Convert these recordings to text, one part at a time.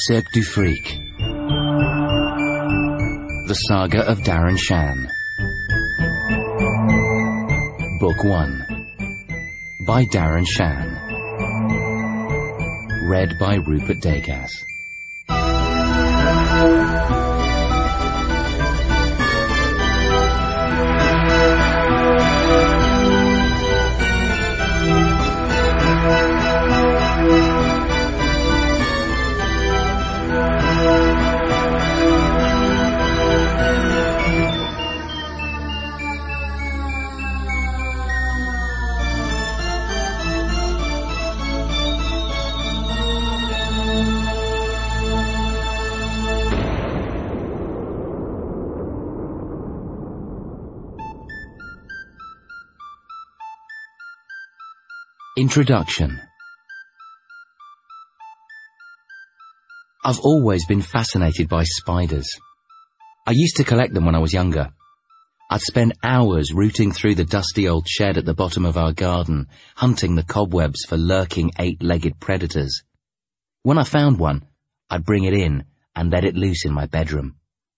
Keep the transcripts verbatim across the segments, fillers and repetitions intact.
Cirque du Freak. The Saga of Darren Shan. Book one. By Darren Shan. Read by Rupert Degas. Introduction. I've always been fascinated by spiders. I used to collect them when I was younger. I'd spend hours rooting through the dusty old shed at the bottom of our garden, hunting the cobwebs for lurking eight-legged predators. When I found one, I'd bring it in and let it loose in my bedroom.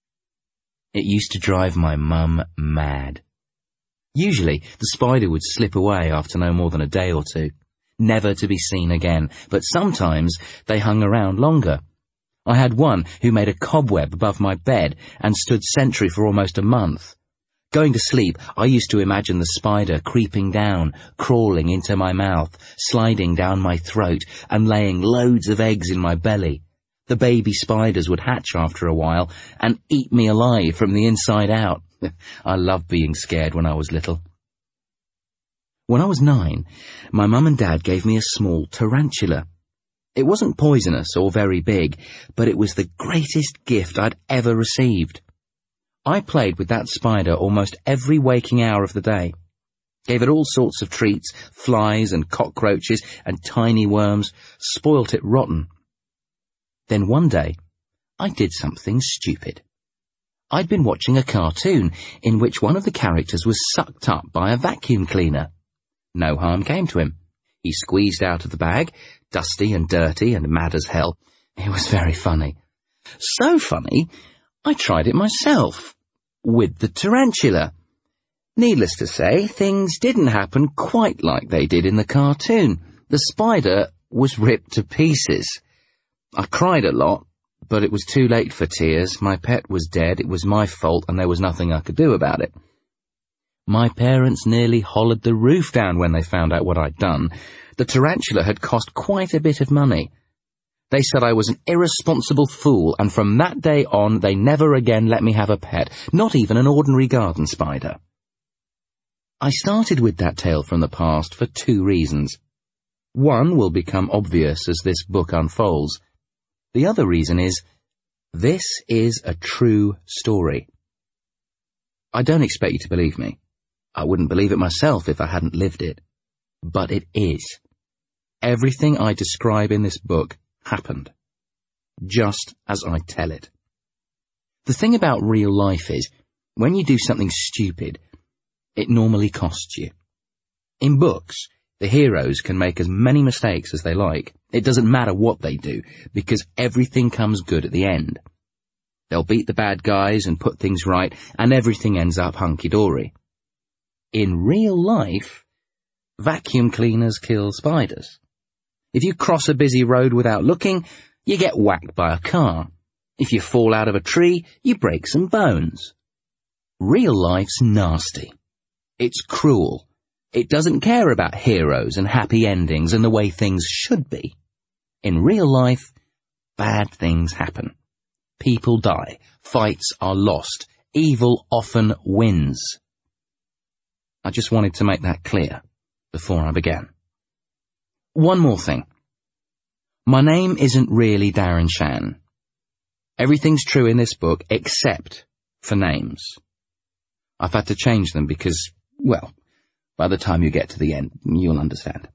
It used to drive my mum mad. Usually, the spider would slip away after no more than a day or two, never to be seen again, but sometimes they hung around longer. I had one who made a cobweb above my bed and stood sentry for almost a month. Going to sleep, I used to imagine the spider creeping down, crawling into my mouth, sliding down my throat, and laying loads of eggs in my belly. The baby spiders would hatch after a while and eat me alive from the inside out. I loved being scared when I was little. When I was nine, my mum and dad gave me a small tarantula. It wasn't poisonous or very big, but it was the greatest gift I'd ever received. I played with that spider almost every waking hour of the day. Gave it all sorts of treats, flies and cockroaches and tiny worms, spoilt it rotten. Then one day, I did something stupid. I'd been watching a cartoon in which one of the characters was sucked up by a vacuum cleaner. No harm came to him. He squeezed out of the bag, dusty and dirty and mad as hell. It was very funny. So funny, I tried it myself, with the tarantula. Needless to say, things didn't happen quite like they did in the cartoon. The spider was ripped to pieces. I cried a lot, but it was too late for tears. My pet was dead, it was my fault, and there was nothing I could do about it. My parents nearly hollered the roof down when they found out what I'd done. The tarantula had cost quite a bit of money. They said I was an irresponsible fool, and from that day on they never again let me have a pet, not even an ordinary garden spider. I started with that tale from the past for two reasons. One will become obvious as this book unfolds. The other reason is, this is a true story. I don't expect you to believe me. I wouldn't believe it myself if I hadn't lived it. But it is. Everything I describe in this book happened, just as I tell it. The thing about real life is, when you do something stupid, it normally costs you. In books, the heroes can make as many mistakes as they like. It doesn't matter what they do, because everything comes good at the end. They'll beat the bad guys and put things right, and everything ends up hunky-dory. In real life, vacuum cleaners kill spiders. If you cross a busy road without looking, you get whacked by a car. If you fall out of a tree, you break some bones. Real life's nasty. It's cruel. It doesn't care about heroes and happy endings and the way things should be. In real life, bad things happen. People die. Fights are lost. Evil often wins. I just wanted to make that clear before I began. One more thing. My name isn't really Darren Shan. Everything's true in this book except for names. I've had to change them because, well, by the time you get to the end, you'll understand.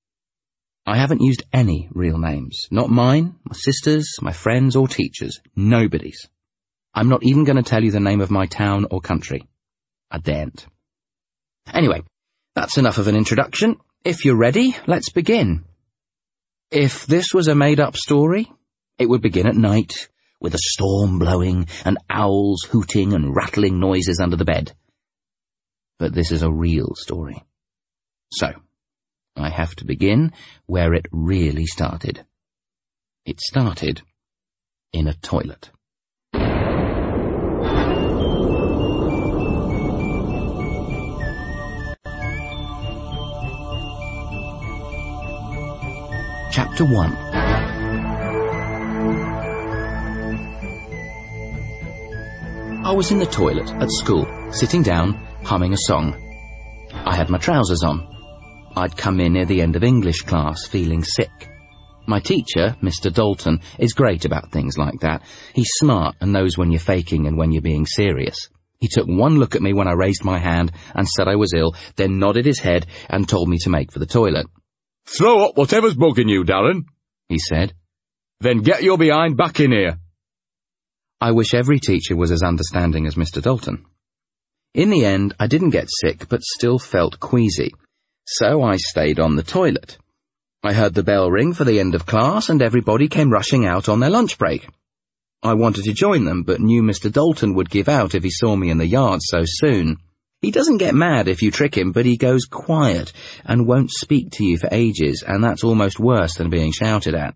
I haven't used any real names. Not mine, my sister's, my friends' or teachers'. Nobody's. I'm not even going to tell you the name of my town or country. I daren't. Anyway, that's enough of an introduction. If you're ready, let's begin. If this was a made-up story, It would begin at night, with a storm blowing and owls hooting and rattling noises under the bed. But this is a real story. So, I have to begin where it really started. It started in a toilet. Chapter one. I was in the toilet at school, sitting down, humming a song. I had my trousers on. I'd come in near the end of English class, feeling sick. My teacher, Mister Dalton, is great about things like that. He's smart and knows when you're faking and when you're being serious. He took one look at me when I raised my hand and said I was ill, then nodded his head and told me to make for the toilet. "Throw up whatever's bugging you, Darren," he said. "Then get your behind back in here." I wish every teacher was as understanding as Mister Dalton. In the end, I didn't get sick, but still felt queasy, so I stayed on the toilet. I heard the bell ring for the end of class, and everybody came rushing out on their lunch break. I wanted to join them, but knew Mister Dalton would give out if he saw me in the yard so soon. He doesn't get mad if you trick him, but he goes quiet and won't speak to you for ages, and that's almost worse than being shouted at.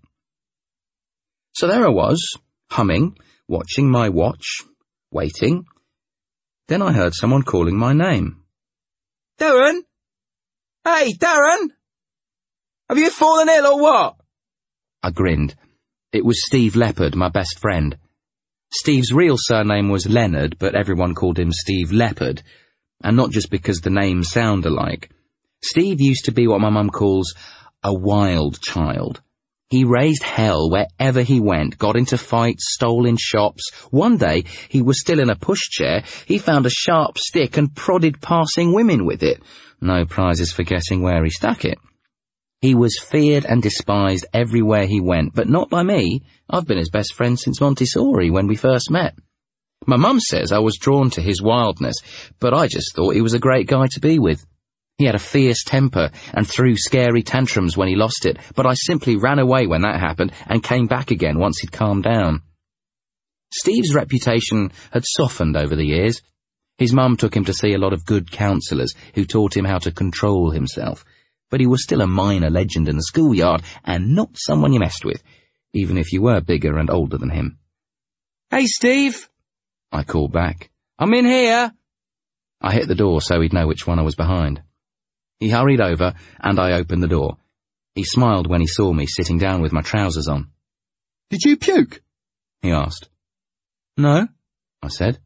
So there I was, humming, watching my watch, waiting. Then I heard someone calling my name. "Darren? Hey, Darren! Have you fallen ill or what?" I grinned. It was Steve Leopard, my best friend. Steve's real surname was Leonard, but everyone called him Steve Leopard, and not just because the names sound alike. Steve used to be what my mum calls a wild child. He raised hell wherever he went, got into fights, stole in shops. One day, he was still in a pushchair, he found a sharp stick and prodded passing women with it. No prizes for guessing where he stuck it. He was feared and despised everywhere he went, but not by me. I've been his best friend since Montessori, when we first met. My mum says I was drawn to his wildness, but I just thought he was a great guy to be with. He had a fierce temper and threw scary tantrums when he lost it, but I simply ran away when that happened and came back again once he'd calmed down. Steve's reputation had softened over the years. His mum took him to see a lot of good counsellors who taught him how to control himself, but he was still a minor legend in the schoolyard and not someone you messed with, even if you were bigger and older than him. "Hey, Steve," I called back. "I'm in here." I hit the door so he'd know which one I was behind. He hurried over, and I opened the door. He smiled when he saw me sitting down with my trousers on. "Did you puke?" he asked. "No," I said.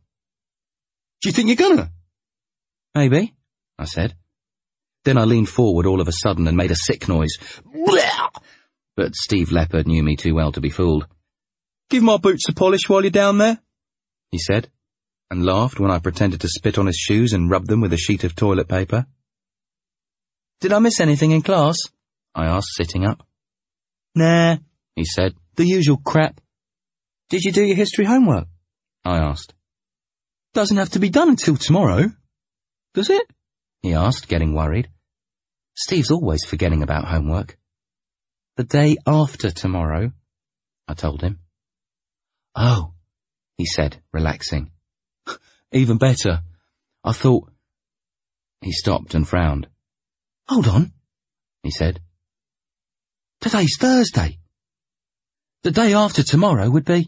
"Do you think you're gonna?" "Maybe," I said. Then I leaned forward all of a sudden and made a sick noise. Blah! But Steve Leopard knew me too well to be fooled. "Give my boots a polish while you're down there," he said, and laughed when I pretended to spit on his shoes and rub them with a sheet of toilet paper. "Did I miss anything in class?" I asked, sitting up. "Nah," he said. "The usual crap." "Did you do your history homework?" I asked. "Doesn't have to be done until tomorrow, does it?" he asked, getting worried. Steve's always forgetting about homework. "The day after tomorrow," I told him. "Oh," he said, relaxing. "Even better. I thought—" He stopped and frowned. "Hold on," he said. "Today's Thursday. The day after tomorrow would be—"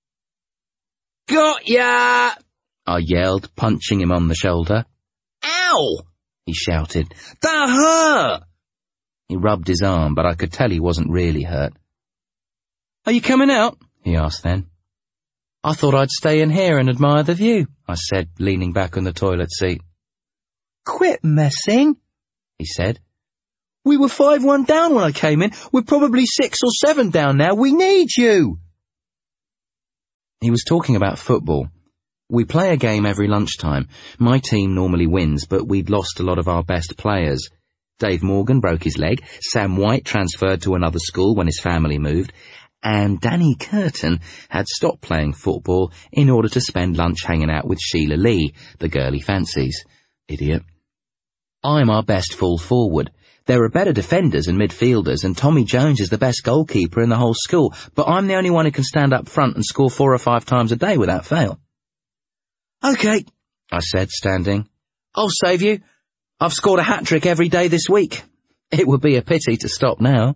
"Got ya!" I yelled, punching him on the shoulder. "Ow!" he shouted. "That hurt!" He rubbed his arm, but I could tell he wasn't really hurt. "Are you coming out?" he asked then. "I thought I'd stay in here and admire the view," I said, leaning back on the toilet seat. "Quit messing," he said. "We were five one down when I came in. We're probably six or seven down now. We need you." He was talking about football. We play a game every lunchtime. My team normally wins, but we'd lost a lot of our best players. Dave Morgan broke his leg, Sam White transferred to another school when his family moved, and Danny Curtin had stopped playing football in order to spend lunch hanging out with Sheila Lee, the girl he fancies. Idiot. I'm our best full forward, There are better defenders and midfielders, and Tommy Jones is the best goalkeeper in the whole school, but I'm the only one who can stand up front and score four or five times a day without fail. Okay, I said, standing. I'll save you. I've scored a hat-trick every day this week. It would be a pity to stop now.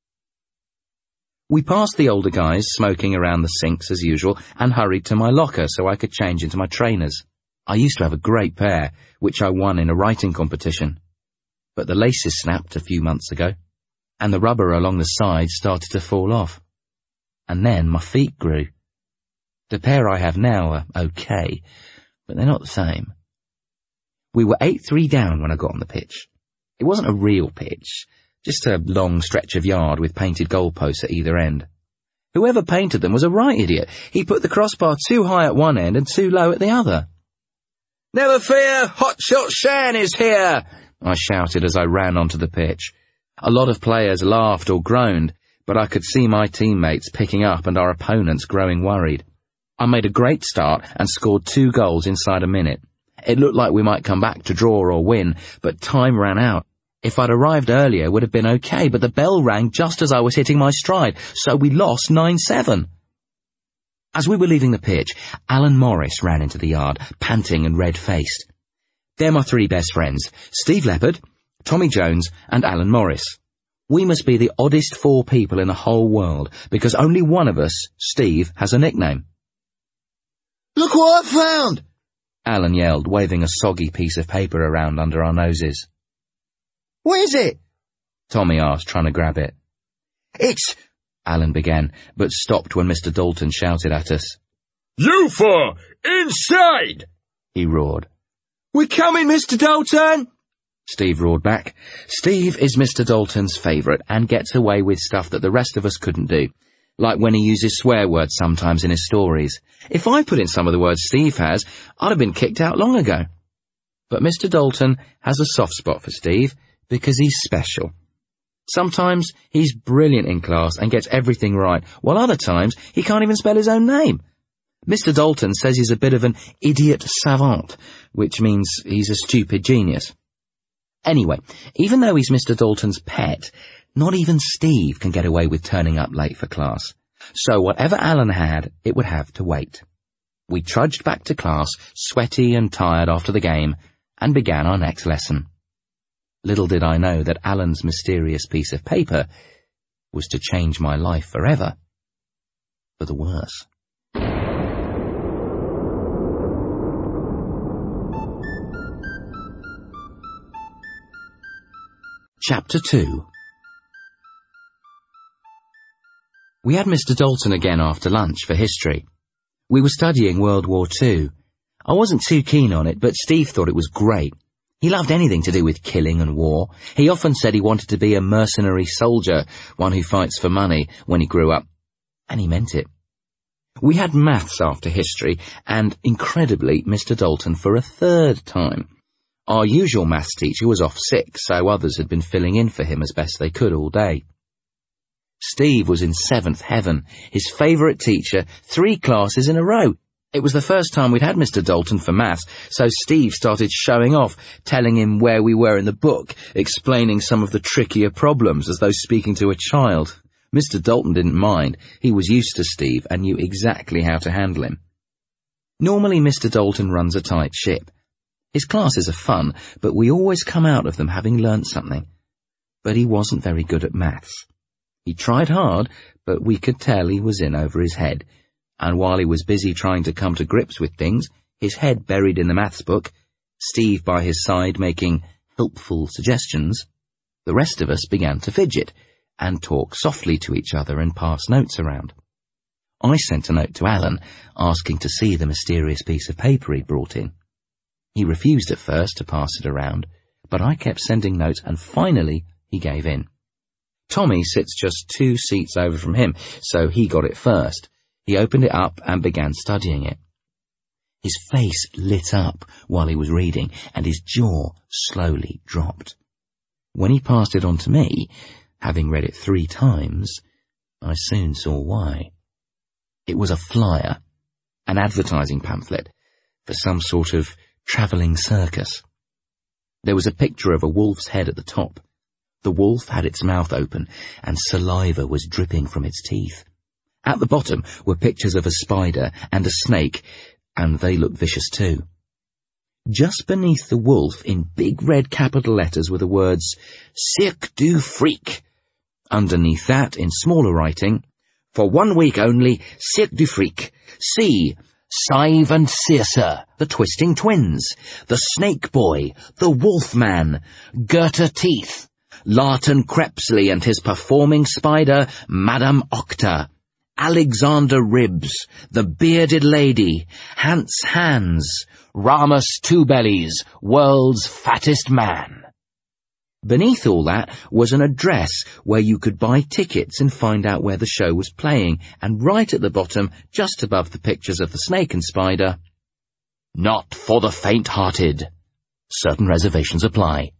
We passed the older guys smoking around the sinks as usual and hurried to my locker so I could change into my trainers. I used to have a great pair, which I won in a writing competition. But the laces snapped a few months ago, and the rubber along the sides started to fall off. And then my feet grew. The pair I have now are okay, but they're not the same. We were eight three down when I got on the pitch. It wasn't a real pitch, just a long stretch of yard with painted goalposts at either end. Whoever painted them was a right idiot. He put the crossbar too high at one end and too low at the other. Never fear, Hotshot Shan is here, I shouted as I ran onto the pitch. A lot of players laughed or groaned, but I could see my teammates picking up and our opponents growing worried. I made a great start and scored two goals inside a minute. It looked like we might come back to draw or win, but time ran out. If I'd arrived earlier, it would have been okay, but the bell rang just as I was hitting my stride, so we lost nine seven. As we were leaving the pitch, Alan Morris ran into the yard, panting and red-faced. They're my three best friends, Steve Leppard, Tommy Jones and Alan Morris. We must be the oddest four people in the whole world, because only one of us, Steve, has a nickname. Look what I found! Alan yelled, waving a soggy piece of paper around under our noses. What is it? Tommy asked, trying to grab it. It's... Alan began, but stopped when Mister Dalton shouted at us. You four! Inside! He roared. We're coming, Mister Dalton! Steve roared back. Steve is Mister Dalton's favourite and gets away with stuff that the rest of us couldn't do, like when he uses swear words sometimes in his stories. If I put in some of the words Steve has, I'd have been kicked out long ago. But Mister Dalton has a soft spot for Steve because he's special. Sometimes he's brilliant in class and gets everything right, while other times he can't even spell his own name. Mister Dalton says he's a bit of an idiot savant, which means he's a stupid genius. Anyway, even though he's Mister Dalton's pet, not even Steve can get away with turning up late for class. So whatever Alan had, it would have to wait. We trudged back to class, sweaty and tired after the game, and began our next lesson. Little did I know that Alan's mysterious piece of paper was to change my life forever, for the worse. Chapter two. We had Mister Dalton again after lunch for history. We were studying World War Two. I wasn't too keen on it, but Steve thought it was great. He loved anything to do with killing and war. He often said he wanted to be a mercenary soldier, one who fights for money, when he grew up. And he meant it. We had maths after history, and, incredibly, Mister Dalton for a third time. Our usual maths teacher was off sick, so others had been filling in for him as best they could all day. Steve was in seventh heaven, his favourite teacher, three classes in a row. It was the first time we'd had Mister Dalton for maths, so Steve started showing off, telling him where we were in the book, explaining some of the trickier problems as though speaking to a child. Mister Dalton didn't mind. He was used to Steve and knew exactly how to handle him. Normally Mister Dalton runs a tight ship. His classes are fun, but we always come out of them having learnt something. But he wasn't very good at maths. He tried hard, but we could tell he was in over his head. And while he was busy trying to come to grips with things, his head buried in the maths book, Steve by his side making helpful suggestions, the rest of us began to fidget and talk softly to each other and pass notes around. I sent a note to Alan, asking to see the mysterious piece of paper he'd brought in. He refused at first to pass it around, but I kept sending notes and finally he gave in. Tommy sits just two seats over from him, so he got it first. He opened it up and began studying it. His face lit up while he was reading, and his jaw slowly dropped. When he passed it on to me, having read it three times, I soon saw why. It was a flyer, an advertising pamphlet, for some sort of travelling circus. There was a picture of a wolf's head at the top, The wolf had its mouth open, and saliva was dripping from its teeth. At the bottom were pictures of a spider and a snake, and they looked vicious too. Just beneath the wolf, in big red capital letters, were the words, Cirque du Freak. Underneath that, in smaller writing, for one week only, Cirque du Freak. See, Sive and Circe, the Twisting Twins, the Snake Boy, the Wolfman, Goethe Teeth, Larton Crepsley and his performing spider, Madame Octa, Alexander Ribs, the Bearded Lady, Hans Hands, Ramus Two Bellies, world's fattest man. Beneath all that was an address where you could buy tickets and find out where the show was playing, and right at the bottom, just above the pictures of the snake and spider, not for the faint-hearted. Certain reservations apply.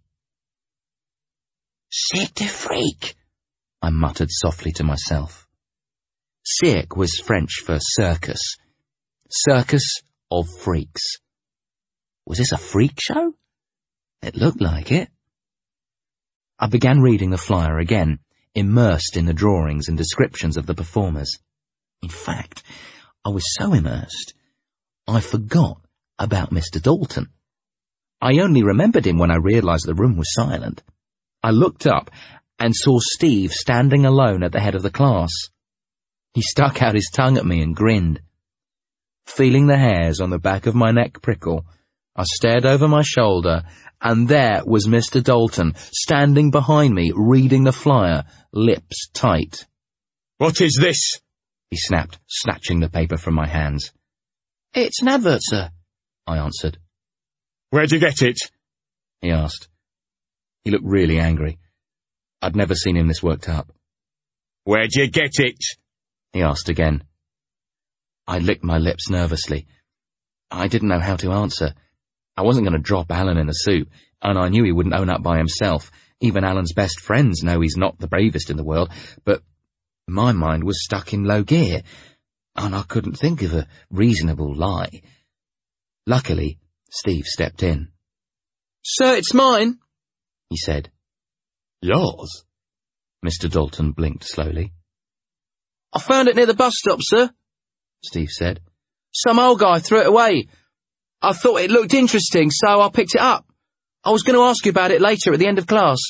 Cirque du Freak, I muttered softly to myself. Cirque was French for circus. Circus of freaks. Was this a freak show? It looked like it. I began reading the flyer again, immersed in the drawings and descriptions of the performers. In fact, I was so immersed, I forgot about Mister Dalton. I only remembered him when I realized the room was silent. I looked up and saw Steve standing alone at the head of the class. He stuck out his tongue at me and grinned. Feeling the hairs on the back of my neck prickle, I stared over my shoulder, and there was Mister Dalton, standing behind me, reading the flyer, lips tight. What is this? He snapped, snatching the paper from my hands. It's an advert, sir, I answered. Where'd you get it? He asked. He looked really angry. I'd never seen him this worked up. Where'd you get it? He asked again. I licked my lips nervously. I didn't know how to answer. I wasn't going to drop Alan in the soup, and I knew he wouldn't own up by himself. Even Alan's best friends know he's not the bravest in the world, but my mind was stuck in low gear, and I couldn't think of a reasonable lie. Luckily, Steve stepped in. Sir, it's mine, he said. Yours? Mister Dalton blinked slowly. I found it near the bus stop, sir, Steve said. Some old guy threw it away. I thought it looked interesting, so I picked it up. I was going to ask you about it later at the end of class.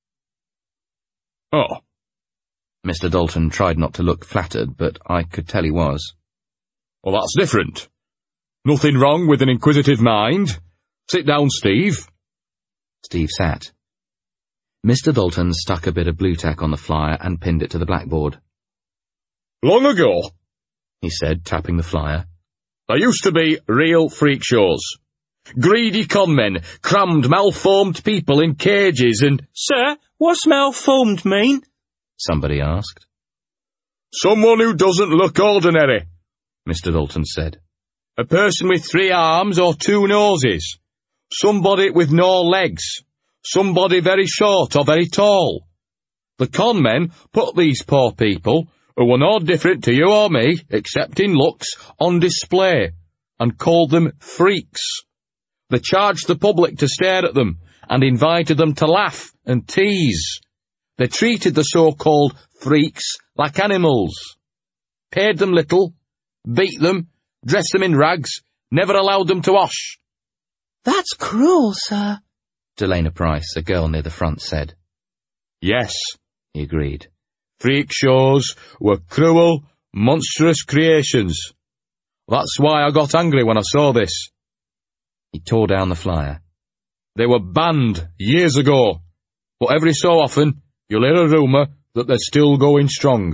Oh. Mister Dalton tried not to look flattered, but I could tell he was. Well, that's different. Nothing wrong with an inquisitive mind. Sit down, Steve. Steve sat. Mister Dalton stuck a bit of blue tack on the flyer and pinned it to the blackboard. Long ago, he said, tapping the flyer, there used to be real freak shows. Greedy conmen crammed malformed people in cages and— Sir, what's malformed mean? Somebody asked. Someone who doesn't look ordinary, Mister Dalton said. A person with three arms or two noses. Somebody with no legs. Somebody very short or very tall. The conmen put these poor people, who were no different to you or me, except in looks, on display, and called them freaks. They charged the public to stare at them, and invited them to laugh and tease. They treated the so-called freaks like animals. Paid them little, beat them, dressed them in rags, never allowed them to wash. That's cruel, sir, Delana Price, a girl near the front, said. Yes, he agreed. Freak shows were cruel, monstrous creations. That's why I got angry when I saw this. He tore down the flyer. They were banned years ago, but every so often you'll hear a rumour that they're still going strong.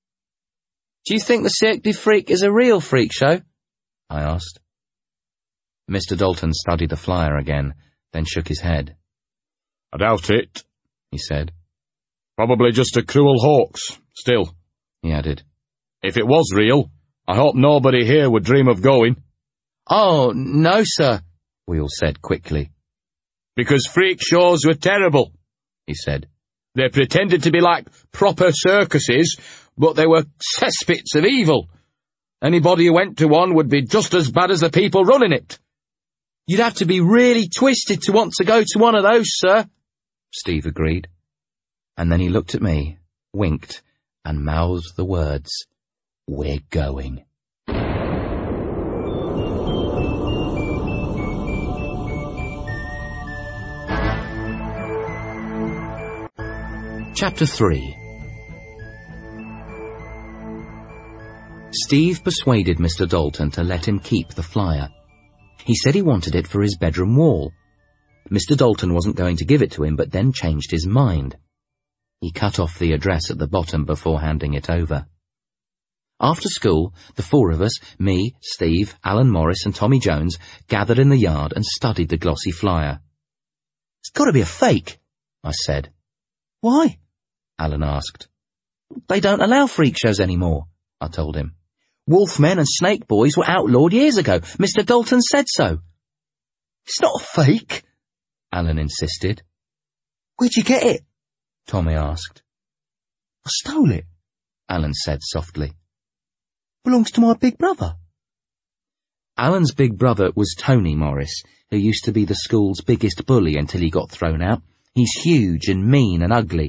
Do you think the Cirque du Freak is a real freak show? I asked. Mister Dalton studied the flyer again, then shook his head. I doubt it, he said. Probably just a cruel hoax. Still, he added, if it was real, I hope nobody here would dream of going. Oh, no, sir, we all said quickly. Because freak shows were terrible, he said. They pretended to be like proper circuses, but they were cesspits of evil. Anybody who went to one would be just as bad as the people running it. You'd have to be really twisted to want to go to one of those, sir, Steve agreed. And then he looked at me, winked, and mouthed the words, "We're going." Chapter three. Steve persuaded Mister Dalton to let him keep the flyer. He said he wanted it for his bedroom wall. Mister Dalton wasn't going to give it to him, but then changed his mind. He cut off the address at the bottom before handing it over. After school, the four of us, me, Steve, Alan Morris and Tommy Jones, gathered in the yard and studied the glossy flyer. "It's got to be a fake," I said. "Why?" Alan asked. "They don't allow freak shows anymore," I told him. "Wolfmen and snake boys were outlawed years ago. Mister Dalton said so." "It's not a fake," Alan insisted. "Where'd you get it?" Tommy asked. "I stole it," Alan said softly. "Belongs to my big brother." Alan's big brother was Tony Morris, who used to be the school's biggest bully until he got thrown out. He's huge and mean and ugly.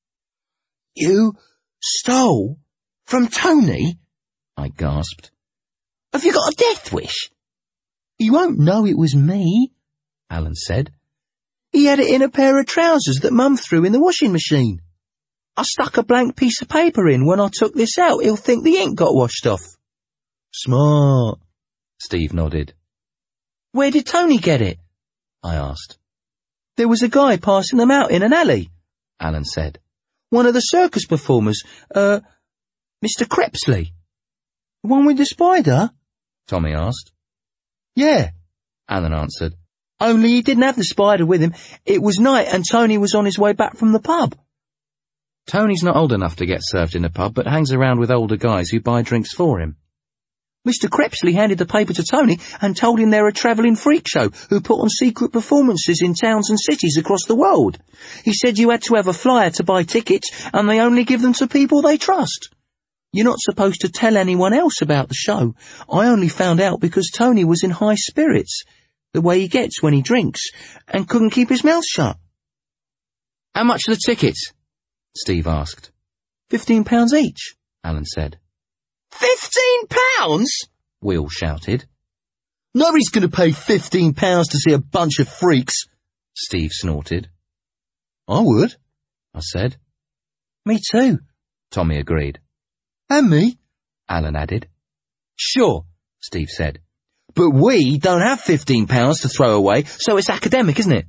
"You stole from Tony?" I gasped. "Have you got a death wish?" "He won't know it was me," Alan said. "He had it in a pair of trousers that Mum threw in the washing machine. I stuck a blank piece of paper in. When I took this out, he'll think the ink got washed off." "Smart," Steve nodded. "Where did Tony get it?" I asked. "There was a guy passing them out in an alley," Alan said. "One of the circus performers, uh, Mister Crepsley." "The one with the spider?" Tommy asked. "Yeah," Alan answered. "Only he didn't have the spider with him. It was night and Tony was on his way back from the pub." "Tony's not old enough to get served in a pub, but hangs around with older guys who buy drinks for him." "Mister Crepsley handed the paper to Tony and told him they're a travelling freak show who put on secret performances in towns and cities across the world. He said you had to have a flyer to buy tickets and they only give them to people they trust. You're not supposed to tell anyone else about the show. I only found out because Tony was in high spirits, the way he gets when he drinks, and couldn't keep his mouth shut." "How much are the tickets?" Steve asked. Fifteen pounds each," Alan said. Fifteen pounds? We all shouted. "Nobody's going to pay fifteen pounds to see a bunch of freaks," Steve snorted. "I would," I said. "Me too," Tommy agreed. "And me," Alan added. "Sure," Steve said. "But we don't have fifteen pounds to throw away, so it's academic, isn't it?"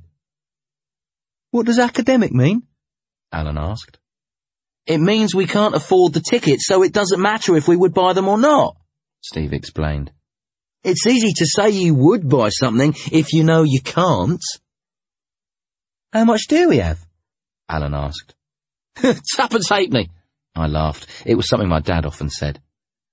"What does academic mean?" Alan asked. "It means we can't afford the tickets, so it doesn't matter if we would buy them or not," Steve explained. "It's easy to say you would buy something if you know you can't." "How much do we have?" Alan asked. "Tuppence halfpenny," I laughed. It was something my dad often said.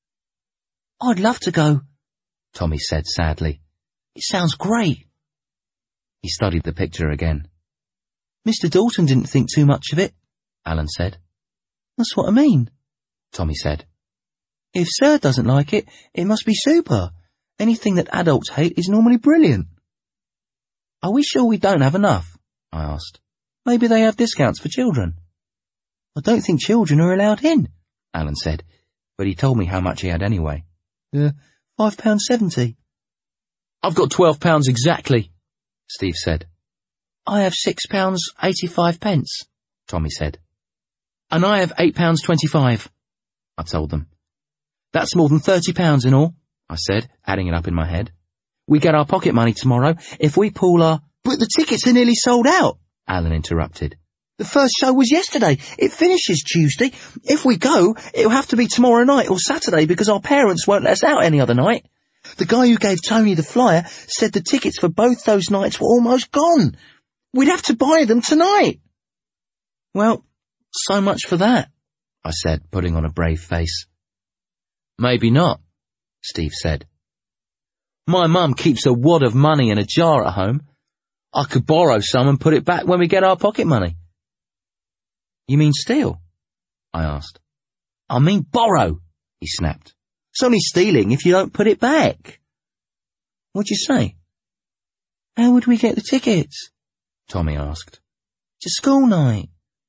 "I'd love to go," Tommy said sadly. "It sounds great." He studied the picture again. "Mister Dalton didn't think too much of it," Alan said. "That's what I mean," Tommy said. "If Sir doesn't like it, it must be super. Anything that adults hate is normally brilliant." "Are we sure we don't have enough?" I asked. "Maybe they have discounts for children." "I don't think children are allowed in," Alan said, but he told me how much he had anyway. Uh, five pounds seventy. "I've got twelve pounds exactly," Steve said. "I have six pounds eighty-five pence," Tommy said. "And I have eight pounds twenty-five," I told them. "That's more than thirty pounds in all," I said, adding it up in my head. "We get our pocket money tomorrow if we pull our—" "But the tickets are nearly sold out," Alan interrupted. "The first show was yesterday. It finishes Tuesday. If we go, it'll have to be tomorrow night or Saturday because our parents won't let us out any other night. The guy who gave Tony the flyer said the tickets for both those nights were almost gone. We'd have to buy them tonight." "Well, so much for that," I said, putting on a brave face. "Maybe not," Steve said. "My mum keeps a wad of money in a jar at home. I could borrow some and put it back when we get our pocket money." "You mean steal?" I asked. "I mean borrow," he snapped. "It's only stealing if you don't put it back." "What'd you say?" "How would we get the tickets?" Tommy asked. "To school night."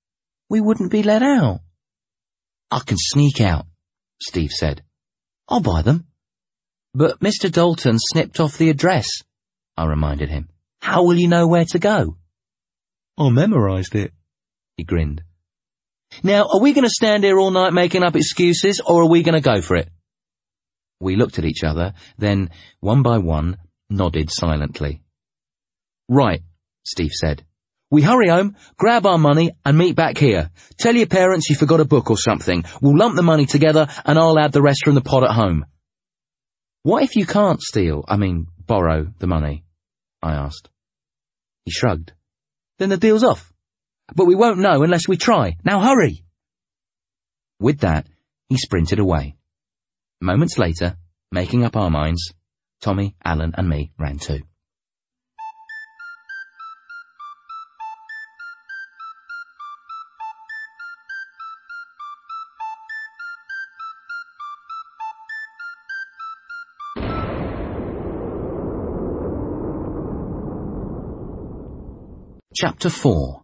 We wouldn't be let out. I can sneak out, Steve said. I'll buy them. But Mister Dalton snipped off the address, I reminded him. How will you know where to go? I memorised it. He grinned. Now, are we going to stand here all night making up excuses, or are we going to go for it? We looked at each other, then, one by one, nodded silently. Right, Steve said. We hurry home, grab our money, and meet back here. Tell your parents you forgot a book or something. We'll lump the money together, and I'll add the rest from the pot at home. What if you can't steal, I mean, borrow the money? I asked. He shrugged. Then the deal's off. But we won't know unless we try. Now hurry! With that, he sprinted away. Moments later, making up our minds, Tommy, Alan, and me ran too. Chapter four.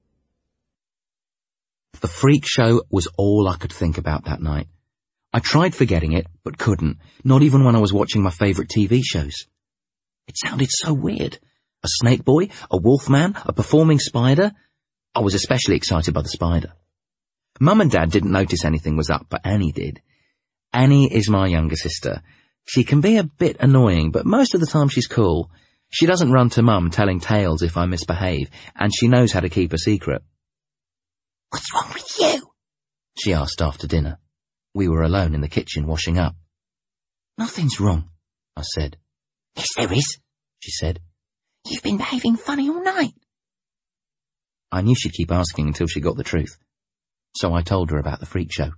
The freak show was all I could think about that night. I tried forgetting it, but couldn't, not even when I was watching my favourite T V shows. It sounded so weird. A snake boy, a wolf man, a performing spider. I was especially excited by the spider. Mum and Dad didn't notice anything was up, but Annie did. Annie is my younger sister. She can be a bit annoying, but most of the time she's cool. She doesn't run to Mum telling tales if I misbehave, and she knows how to keep a secret. What's wrong with you? She asked after dinner. We were alone in the kitchen washing up. Nothing's wrong, I said. Yes, there is, she said. You've been behaving funny all night. I knew she'd keep asking until she got the truth. So I told her about the freak show.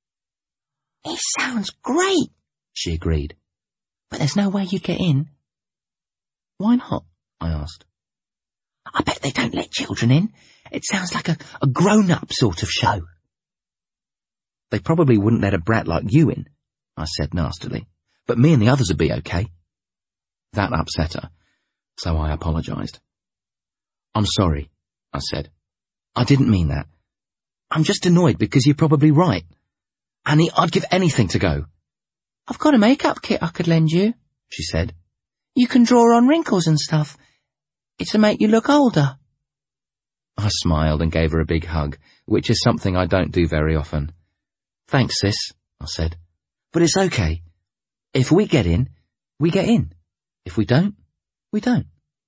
It sounds great, she agreed. But there's no way you'd get in. Why not? I asked. I bet they don't let children in. It sounds like a, a grown-up sort of show. They probably wouldn't let a brat like you in, I said nastily. But me and the others would be okay. That upset her, so I apologised. I'm sorry, I said. I didn't mean that. I'm just annoyed because you're probably right. Annie, I'd give anything to go. I've got a makeup kit I could lend you, she said. You can draw on wrinkles and stuff. It's to make you look older. I smiled and gave her a big hug, which is something I don't do very often. Thanks, sis, I said. But it's okay. If we get in, we get in. If we don't, we don't.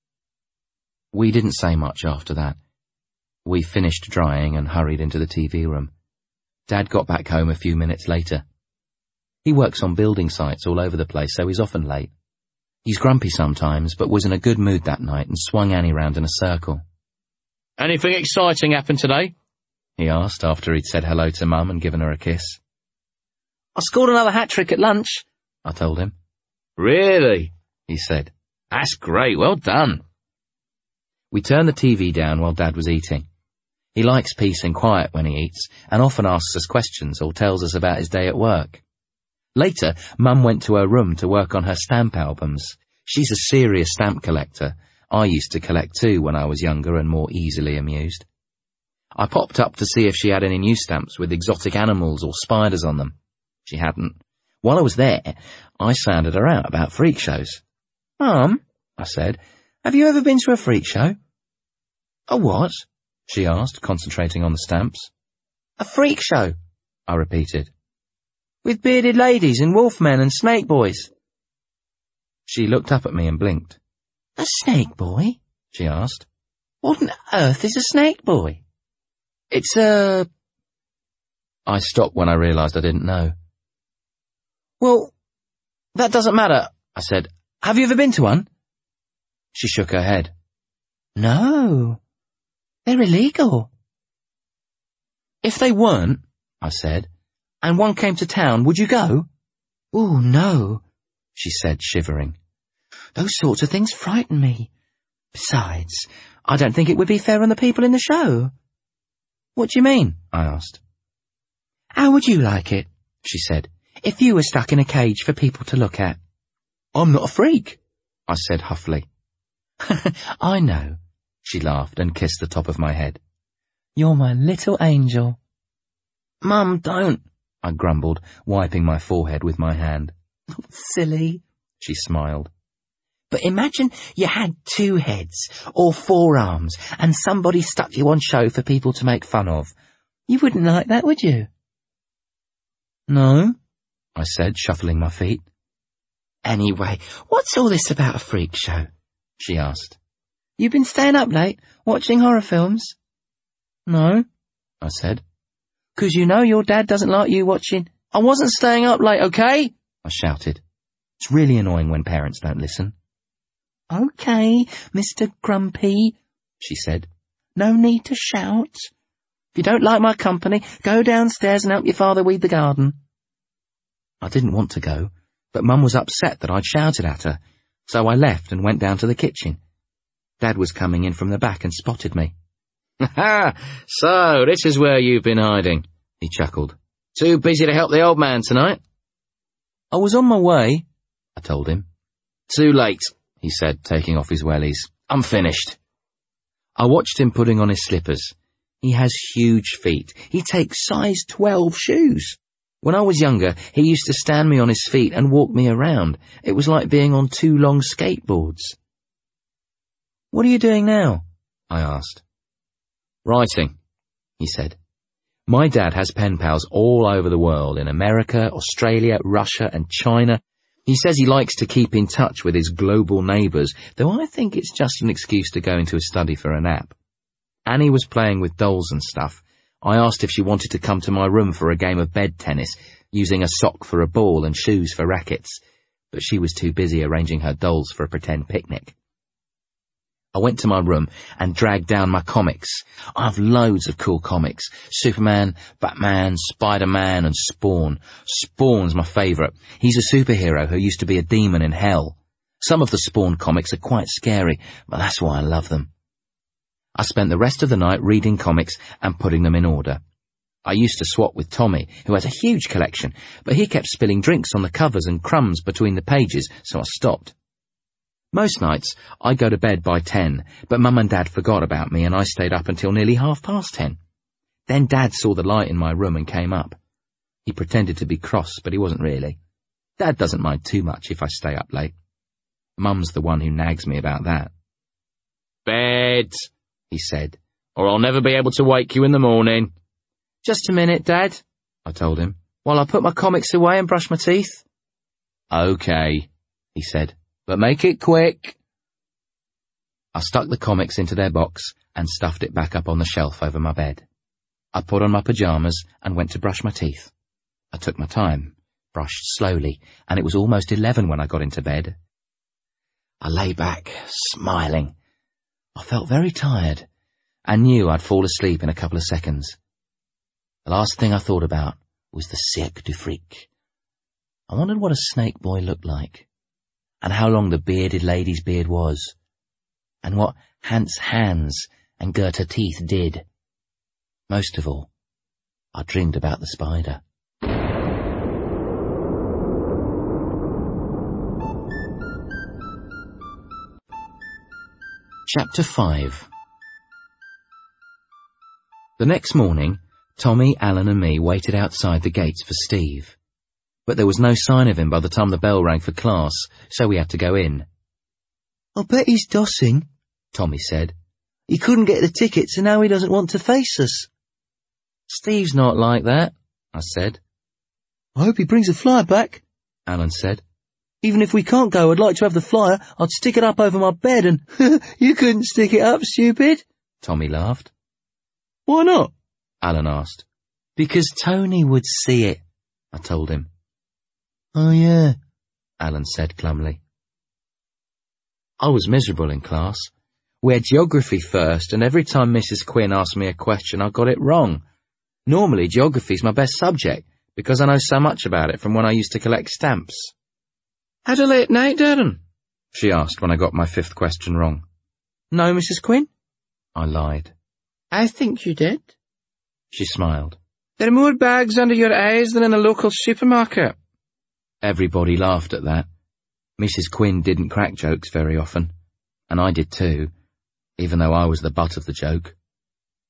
We didn't say much after that. We finished drying and hurried into the T V room. Dad got back home a few minutes later. He works on building sites all over the place, so he's often late. He's grumpy sometimes, but was in a good mood that night and swung Annie round in a circle. Anything exciting happened today? He asked after he'd said hello to Mum and given her a kiss. I scored another hat-trick at lunch, I told him. Really? He said. That's great, well done. We turned the T V down while Dad was eating. He likes peace and quiet when he eats, and often asks us questions or tells us about his day at work. Later, Mum went to her room to work on her stamp albums. She's a serious stamp collector. I used to collect too when I was younger and more easily amused. I popped up to see if she had any new stamps with exotic animals or spiders on them. She hadn't. While I was there, I sounded her out about freak shows. Mum, I said, have you ever been to a freak show? A what? She asked, concentrating on the stamps. A freak show, I repeated. With bearded ladies and wolfmen and snake boys. She looked up at me and blinked. A snake boy? She asked. What on earth is a snake boy? It's a... I stopped when I realised I didn't know. Well, that doesn't matter, I said. Have you ever been to one? She shook her head. No, they're illegal. If they weren't, I said, and one came to town, would you go? Oh, no, she said, shivering. Those sorts of things frighten me. Besides, I don't think it would be fair on the people in the show. What do you mean? I asked. How would you like it, she said, if you were stuck in a cage for people to look at? I'm not a freak, I said huffily. I know, she laughed and kissed the top of my head. You're my little angel. Mum, don't, I grumbled, wiping my forehead with my hand. Silly, she smiled. But imagine you had two heads, or four arms, and somebody stuck you on show for people to make fun of. You wouldn't like that, would you? No, I said, shuffling my feet. Anyway, what's all this about a freak show? She asked. You been staying up late, watching horror films? No, I said. 'Cause you know your dad doesn't like you watching. I wasn't staying up late, okay? I shouted. It's really annoying when parents don't listen. Okay, Mister Grumpy, she said. No need to shout. If you don't like my company, go downstairs and help your father weed the garden. I didn't want to go, but Mum was upset that I'd shouted at her, so I left and went down to the kitchen. Dad was coming in from the back and spotted me. Ha! So, this is where you've been hiding, he chuckled. Too busy to help the old man tonight? I was on my way, I told him. Too late, he said, taking off his wellies. I'm finished. I watched him putting on his slippers. He has huge feet. He takes size twelve shoes. When I was younger, he used to stand me on his feet and walk me around. It was like being on two long skateboards. What are you doing now? I asked. Writing, he said. My dad has pen pals all over the world, in America, Australia, Russia, and China. He says he likes to keep in touch with his global neighbours, though I think it's just an excuse to go into a study for a nap. Annie was playing with dolls and stuff. I asked if she wanted to come to my room for a game of bed tennis, using a sock for a ball and shoes for rackets, but she was too busy arranging her dolls for a pretend picnic. I went to my room and dragged down my comics. I have loads of cool comics. Superman, Batman, Spider-Man, and Spawn. Spawn's my favourite. He's a superhero who used to be a demon in hell. Some of the Spawn comics are quite scary, but that's why I love them. I spent the rest of the night reading comics and putting them in order. I used to swap with Tommy, who has a huge collection, but he kept spilling drinks on the covers and crumbs between the pages, so I stopped. Most nights, I go to bed by ten, but Mum and Dad forgot about me and I stayed up until nearly half past ten. Then Dad saw the light in my room and came up. He pretended to be cross, but he wasn't really. Dad doesn't mind too much if I stay up late. Mum's the one who nags me about that. Bed, he said, or I'll never be able to wake you in the morning. Just a minute, Dad, I told him, while I put my comics away and brush my teeth. Okay, he said. But make it quick. I stuck the comics into their box and stuffed it back up on the shelf over my bed. I put on my pyjamas and went to brush my teeth. I took my time, brushed slowly, and it was almost eleven when I got into bed. I lay back, smiling. I felt very tired and knew I'd fall asleep in a couple of seconds. The last thing I thought about was the Cirque du Freak. I wondered what a snake boy looked like, and how long the bearded lady's beard was, and what Hans' hands and Goethe teeth did. Most of all, I dreamed about the spider. Chapter five. The next morning, Tommy, Alan and me waited outside the gates for Steve. But there was no sign of him by the time the bell rang for class, so we had to go in. I bet he's dossing, Tommy said. He couldn't get the tickets and now he doesn't want to face us. Steve's not like that, I said. I hope he brings a flyer back, Alan said. Even if we can't go, I'd like to have the flyer. I'd stick it up over my bed and... You couldn't stick it up, stupid, Tommy laughed. Why not? Alan asked. Because Tony would see it, I told him. Oh, yeah, Alan said glumly. I was miserable in class. We had geography first, and every time Missus Quinn asked me a question, I got it wrong. Normally, geography's my best subject, because I know so much about it from when I used to collect stamps. Had a late night, Darren? She asked when I got my fifth question wrong. No, Missus Quinn, I lied. I think you did. She smiled. There are more bags under your eyes than in a local supermarket. Everybody laughed at that. Missus Quinn didn't crack jokes very often, and I did too, even though I was the butt of the joke.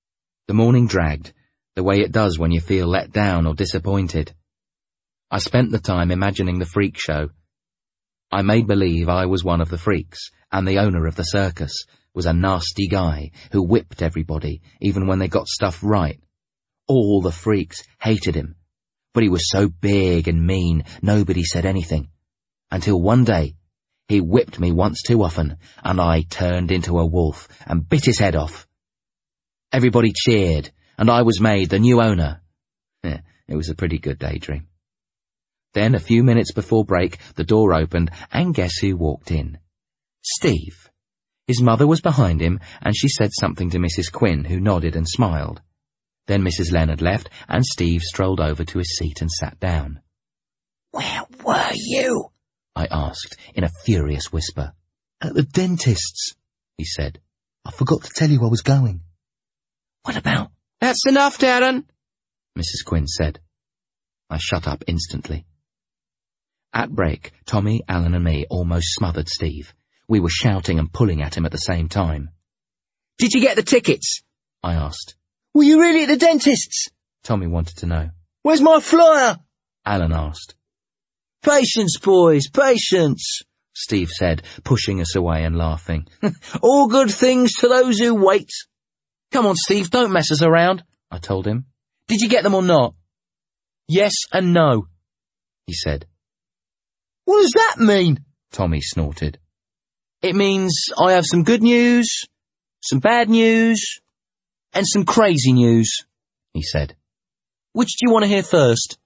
The morning dragged, the way it does when you feel let down or disappointed. I spent the time imagining the freak show. I made believe I was one of the freaks, and the owner of the circus was a nasty guy who whipped everybody, even when they got stuff right. All the freaks hated him, but he was so big and mean nobody said anything. Until one day, he whipped me once too often, and I turned into a wolf and bit his head off. Everybody cheered, and I was made the new owner. Eh, it was a pretty good daydream. Then, a few minutes before break, the door opened, and guess who walked in? Steve. His mother was behind him, and she said something to Missus Quinn, who nodded and smiled. Then Missus Leonard left, and Steve strolled over to his seat and sat down. "Where were you?" I asked, in a furious whisper. "At the dentist's," he said. "I forgot to tell you I was going." "What about?" "That's enough, Darren," Missus Quinn said. I shut up instantly. At break, Tommy, Alan and me almost smothered Steve. We were shouting and pulling at him at the same time. "Did you get the tickets?" I asked. "Were you really at the dentist's?" Tommy wanted to know. "Where's my flyer?" Alan asked. "Patience, boys, patience," Steve said, pushing us away and laughing. "All good things to those who wait." "Come on, Steve, don't mess us around," I told him. "Did you get them or not?" "Yes and no," he said. "What does that mean?" Tommy snorted. "It means I have some good news, some bad news, and some crazy news," he said. "Which do you want to hear first?"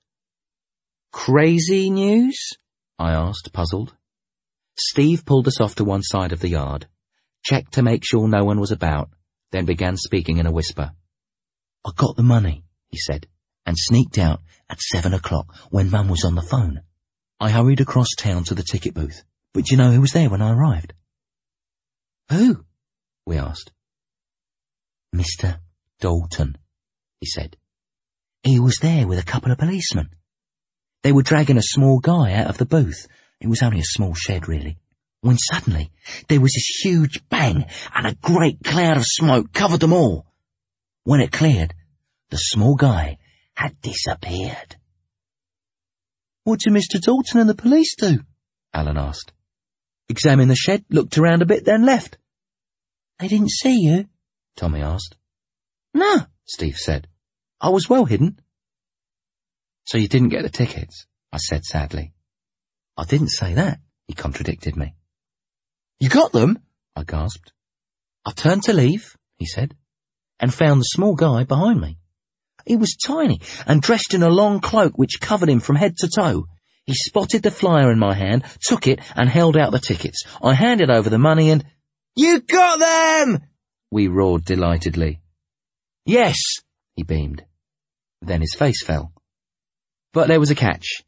"Crazy news?" I asked, puzzled. Steve pulled us off to one side of the yard, checked to make sure no one was about, then began speaking in a whisper. "I got the money," he said, "and sneaked out at seven o'clock when Mum was on the phone. I hurried across town to the ticket booth, but do you know who was there when I arrived?" "Who?" we asked. "Mister Dalton," he said. "He was there with a couple of policemen. They were dragging a small guy out of the booth. It was only a small shed, really. When suddenly, there was this huge bang, and a great cloud of smoke covered them all. When it cleared, the small guy had disappeared." "What did Mister Dalton and the police do?" Alan asked. "Examined the shed, looked around a bit, then left." "They didn't see you?" Tommy asked. "No," Steve said. "I was well hidden." "So you didn't get the tickets?" I said sadly. "I didn't say that," he contradicted me. "You got them?" I gasped. "I turned to leave," he said, "and found the small guy behind me. He was tiny and dressed in a long cloak which covered him from head to toe. He spotted the flyer in my hand, took it, and held out the tickets. I handed over the money and—" "You got them!" we roared delightedly. "Yes," he beamed. Then his face fell. "But there was a catch.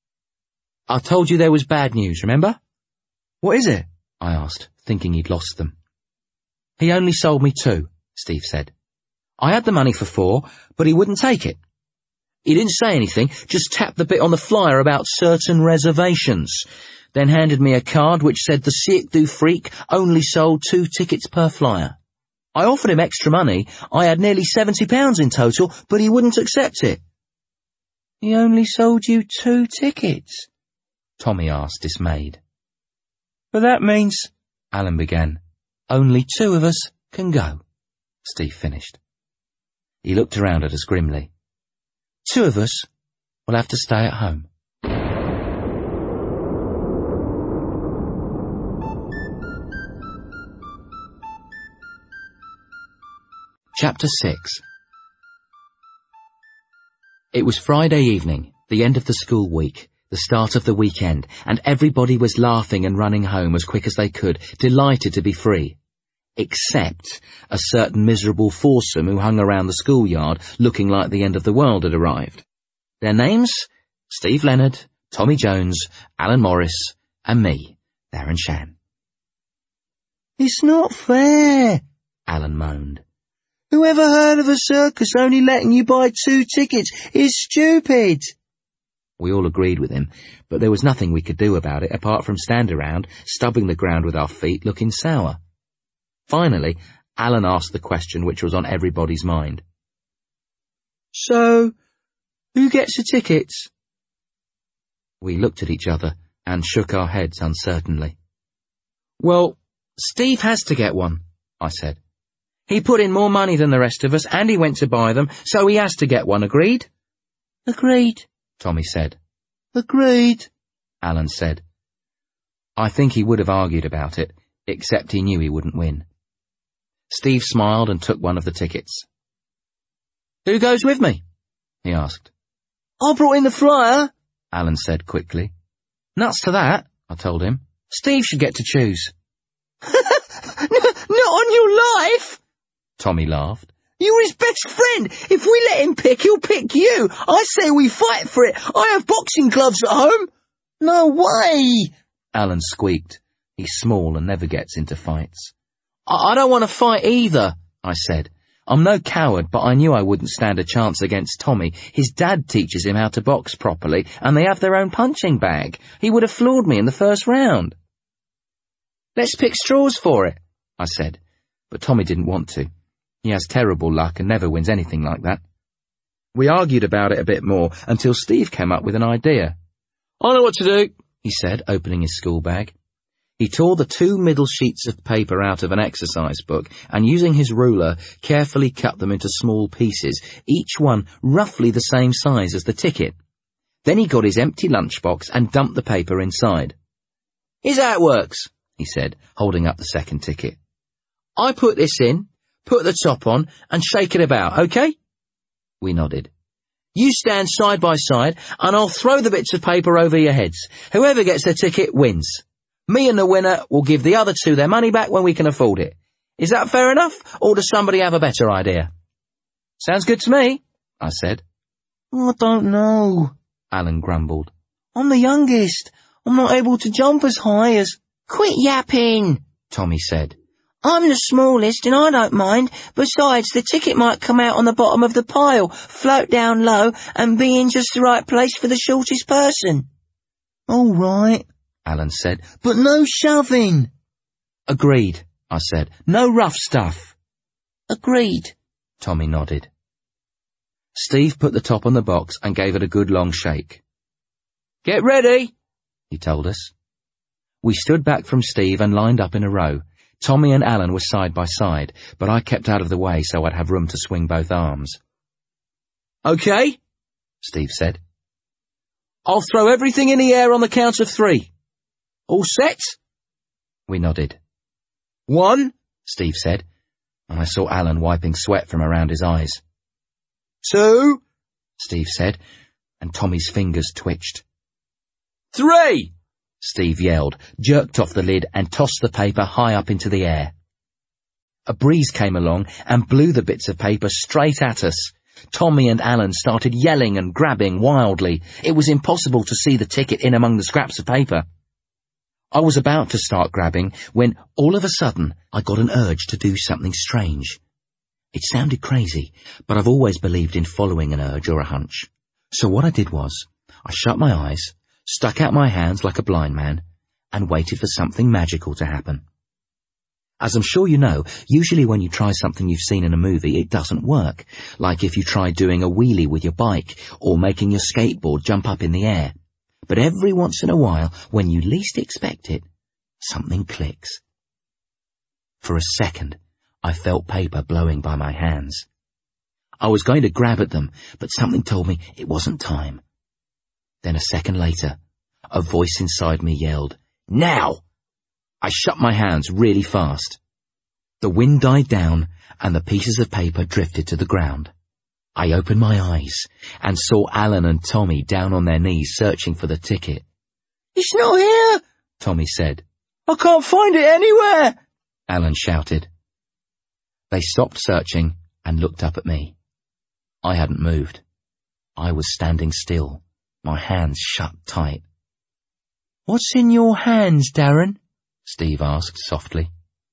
I told you there was bad news, remember?" "What is it?" I asked, thinking he'd lost them. "He only sold me two," Steve said. "I had the money for four, but he wouldn't take it. He didn't say anything, just tapped the bit on the flyer about certain reservations, then handed me a card which said the Cirque du Freak only sold two tickets per flyer. I offered him extra money. I had nearly seventy pounds in total, but he wouldn't accept it." "He only sold you two tickets?" Tommy asked, dismayed. "But that means—" Alan began. "Only two of us can go," Steve finished. He looked around at us grimly. "Two of us will have to stay at home." Chapter six. It was Friday evening, the end of the school week, the start of the weekend, and everybody was laughing and running home as quick as they could, delighted to be free. Except a certain miserable foursome who hung around the schoolyard looking like the end of the world had arrived. Their names? Steve Leonard, Tommy Jones, Alan Morris, and me, Darren Shan. "It's not fair," Alan moaned. "Whoever heard of a circus only letting you buy two tickets is stupid." We all agreed with him, but there was nothing we could do about it apart from stand around, stubbing the ground with our feet, looking sour. Finally, Alan asked the question which was on everybody's mind. So, who gets the tickets? We looked at each other and shook our heads uncertainly. Well, Steve has to get one, I said. He put in more money than the rest of us and he went to buy them, so he has to get one, agreed? Agreed, Tommy said. Agreed, Alan said. I think he would have argued about it, except he knew he wouldn't win. Steve smiled and took one of the tickets. Who goes with me? He asked. I brought in the flyer, Alan said quickly. Nuts to that, I told him. Steve should get to choose. Not on your life, Tommy laughed. You're his best friend. If we let him pick, he'll pick you. I say we fight for it. I have boxing gloves at home. No way, Alan squeaked. He's small and never gets into fights. I, I don't want to fight either, I said. I'm no coward, but I knew I wouldn't stand a chance against Tommy. His dad teaches him how to box properly, and they have their own punching bag. He would have floored me in the first round. Let's pick straws for it, I said, but Tommy didn't want to. He has terrible luck and never wins anything like that. We argued about it a bit more until Steve came up with an idea. I know what to do, he said, opening his school bag. He tore the two middle sheets of paper out of an exercise book and, using his ruler, carefully cut them into small pieces, each one roughly the same size as the ticket. Then he got his empty lunchbox and dumped the paper inside. Here's how it works, he said, holding up the second ticket. I put this in, put the top on, and shake it about, okay? We nodded. You stand side by side, and I'll throw the bits of paper over your heads. Whoever gets the ticket wins. Me and the winner will give the other two their money back when we can afford it. Is that fair enough, or does somebody have a better idea? Sounds good to me, I said. I don't know, Alan grumbled. I'm the youngest. I'm not able to jump as high as... Quit yapping, Tommy said. I'm the smallest and I don't mind. Besides, the ticket might come out on the bottom of the pile, float down low, and be in just the right place for the shortest person. All right, Alan said, but no shoving. Agreed, I said. No rough stuff. Agreed, Tommy nodded. Steve put the top on the box and gave it a good long shake. Get ready, he told us. We stood back from Steve and lined up in a row. Tommy and Alan were side by side, but I kept out of the way so I'd have room to swing both arms. Okay, Steve said. I'll throw everything in the air on the count of three. All set? We nodded. One, Steve said, and I saw Alan wiping sweat from around his eyes. Two, Steve said, and Tommy's fingers twitched. Three! Steve yelled, jerked off the lid and tossed the paper high up into the air. A breeze came along and blew the bits of paper straight at us. Tommy and Alan started yelling and grabbing wildly. It was impossible to see the ticket in among the scraps of paper. I was about to start grabbing when, all of a sudden, I got an urge to do something strange. It sounded crazy, but I've always believed in following an urge or a hunch. So what I did was, I shut my eyes, stuck out my hands like a blind man, and waited for something magical to happen. As I'm sure you know, usually when you try something you've seen in a movie, it doesn't work, like if you try doing a wheelie with your bike or making your skateboard jump up in the air. But every once in a while, when you least expect it, something clicks. For a second, I felt paper blowing by my hands. I was going to grab at them, but something told me it wasn't time. Then a second later, a voice inside me yelled, "Now!" I shut my hands really fast. The wind died down and the pieces of paper drifted to the ground. I opened my eyes and saw Alan and Tommy down on their knees searching for the ticket. "It's not here," Tommy said. "I can't find it anywhere," Alan shouted. They stopped searching and looked up at me. I hadn't moved. I was standing still, my hands shut tight. "What's in your hands, Darren?" Steve asked softly.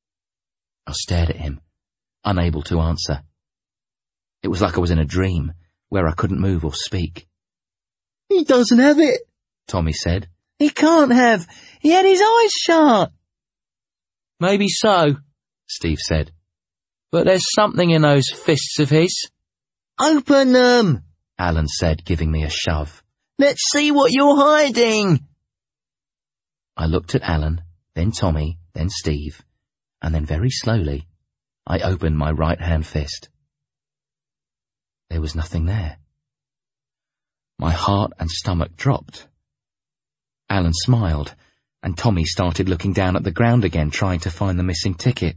I stared at him, unable to answer. It was like I was in a dream, where I couldn't move or speak. "He doesn't have it," Tommy said. "He can't have. He had his eyes shut." "Maybe so," Steve said. "But there's something in those fists of his." Open them, Alan said, giving me a shove. Let's see what you're hiding. I looked at Alan, then Tommy, then Steve, and then very slowly, I opened my right-hand fist. There was nothing there. My heart and stomach dropped. Alan smiled, and Tommy started looking down at the ground again, trying to find the missing ticket.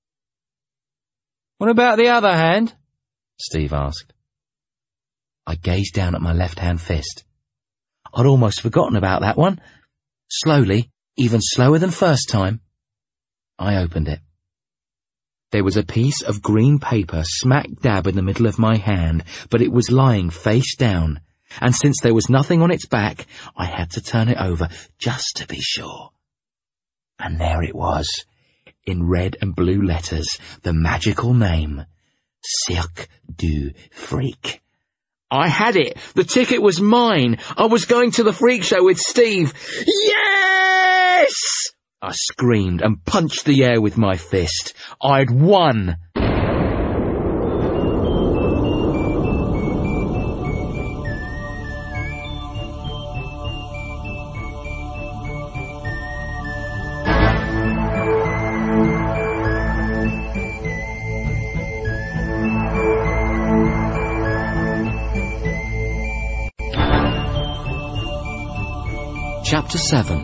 What about the other hand? Steve asked. I gazed down at my left-hand fist. I'd almost forgotten about that one. Slowly, even slower than first time, I opened it. There was a piece of green paper smack dab in the middle of my hand, but it was lying face down, and since there was nothing on its back, I had to turn it over just to be sure. And there it was, in red and blue letters, the magical name, Cirque du Freak. I had it! The ticket was mine! I was going to the freak show with Steve! Yes! I screamed and punched the air with my fist. I'd won! Chapter seven.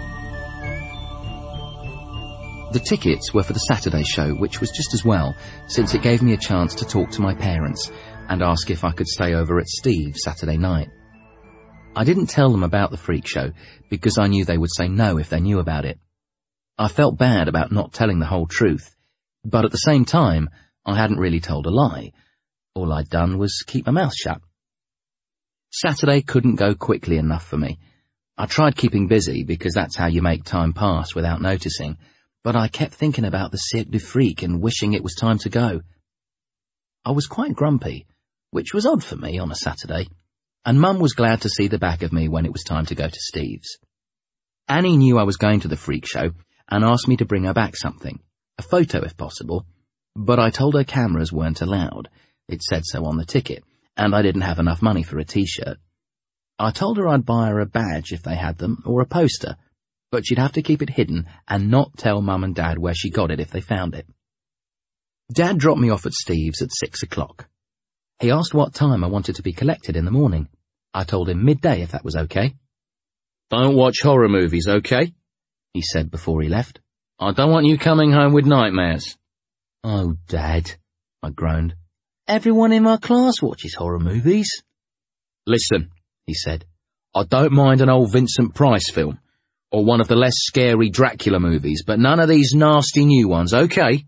The tickets were for the Saturday show, which was just as well, since it gave me a chance to talk to my parents and ask if I could stay over at Steve's Saturday night. I didn't tell them about the freak show because I knew they would say no if they knew about it. I felt bad about not telling the whole truth, but at the same time, I hadn't really told a lie. All I'd done was keep my mouth shut. Saturday couldn't go quickly enough for me. I tried keeping busy because that's how you make time pass without noticing, but I kept thinking about the Cirque du Freak and wishing it was time to go. I was quite grumpy, which was odd for me on a Saturday, and Mum was glad to see the back of me when it was time to go to Steve's. Annie knew I was going to the freak show and asked me to bring her back something, a photo if possible, but I told her cameras weren't allowed. It said so on the ticket, and I didn't have enough money for a t-shirt. I told her I'd buy her a badge if they had them, or a poster, but she'd have to keep it hidden and not tell Mum and Dad where she got it if they found it. Dad dropped me off at Steve's at six o'clock. He asked what time I wanted to be collected in the morning. I told him midday if that was okay. Don't watch horror movies, okay? He said before he left. I don't want you coming home with nightmares. Oh, Dad, I groaned. Everyone in my class watches horror movies. Listen, he said, I don't mind an old Vincent Price film, or one of the less scary Dracula movies, but none of these nasty new ones, okay?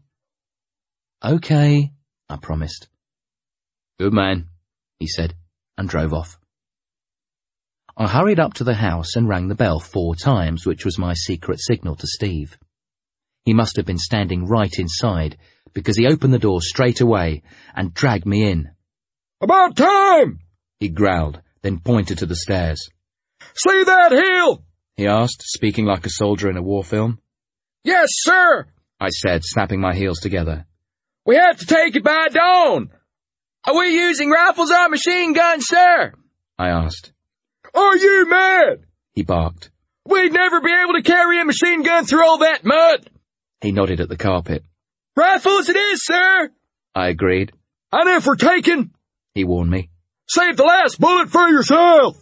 Okay, I promised. Good man, he said, and drove off. I hurried up to the house and rang the bell four times, which was my secret signal to Steve. He must have been standing right inside, because he opened the door straight away and dragged me in. About time, he growled, then pointed to the stairs. See that hill? He asked, speaking like a soldier in a war film. Yes, sir, I said, snapping my heels together. We have to take it by dawn. Are we using rifles or machine guns, sir? I asked. Are you mad? He barked. We'd never be able to carry a machine gun through all that mud. He nodded at the carpet. Rifles it is, sir, I agreed. And if we're taken, he warned me, save the last bullet for yourself.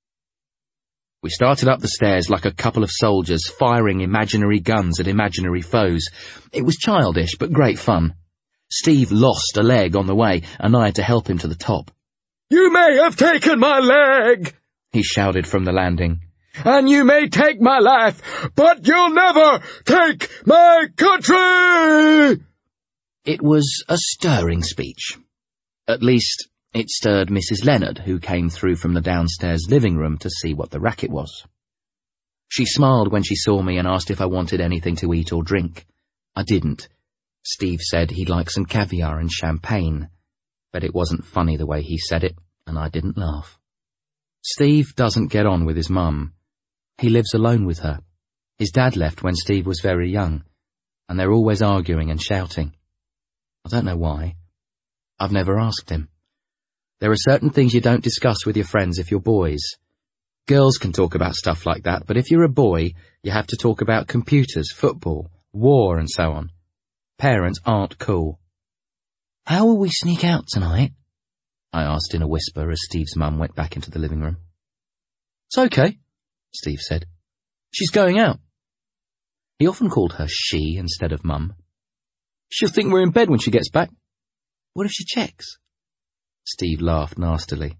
We started up the stairs like a couple of soldiers firing imaginary guns at imaginary foes. It was childish, but great fun. Steve lost a leg on the way, and I had to help him to the top. You may have taken my leg, he shouted from the landing. And you may take my life, but you'll never take my country! It was a stirring speech. At least, it stirred Missus Leonard, who came through from the downstairs living room to see what the racket was. She smiled when she saw me and asked if I wanted anything to eat or drink. I didn't. Steve said he'd like some caviar and champagne, but it wasn't funny the way he said it, and I didn't laugh. Steve doesn't get on with his mum. He lives alone with her. His dad left when Steve was very young, and they're always arguing and shouting. I don't know why. I've never asked him. There are certain things you don't discuss with your friends if you're boys. Girls can talk about stuff like that, but if you're a boy, you have to talk about computers, football, war and so on. Parents aren't cool. How will we sneak out tonight? I asked in a whisper as Steve's mum went back into the living room. It's okay, Steve said. She's going out. He often called her she instead of mum. She'll think we're in bed when she gets back. What if she checks? Steve laughed nastily.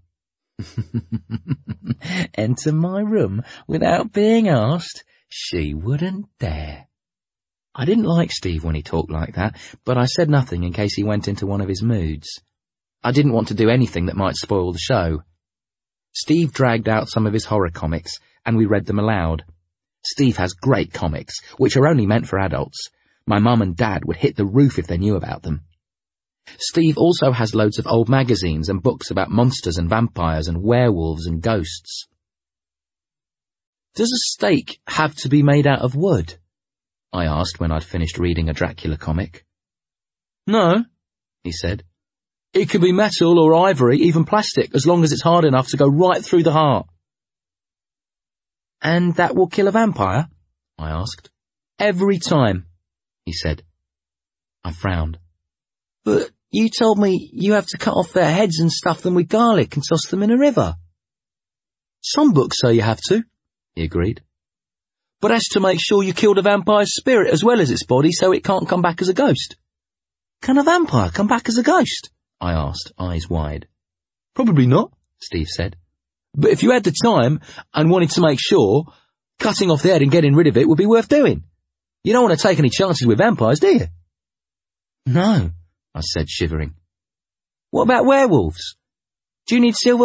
Enter my room without being asked? She wouldn't dare. I didn't like Steve when he talked like that, but I said nothing in case he went into one of his moods. I didn't want to do anything that might spoil the show. Steve dragged out some of his horror comics, and we read them aloud. Steve has great comics, which are only meant for adults. My mum and dad would hit the roof if they knew about them. Steve also has loads of old magazines and books about monsters and vampires and werewolves and ghosts. Does a steak have to be made out of wood? I asked when I'd finished reading a Dracula comic. No, he said. It can be metal or ivory, even plastic, as long as it's hard enough to go right through the heart. And that will kill a vampire? I asked. Every time, he said. I frowned. But you told me you have to cut off their heads and stuff them with garlic and toss them in a river. Some books say you have to, he agreed. But that's to make sure you kill the vampire's spirit as well as its body so it can't come back as a ghost. Can a vampire come back as a ghost? I asked, eyes wide. Probably not, Steve said. But if you had the time and wanted to make sure, cutting off the head and getting rid of it would be worth doing. You don't want to take any chances with vampires, do you? No, I said, shivering. What about werewolves? Do you need silver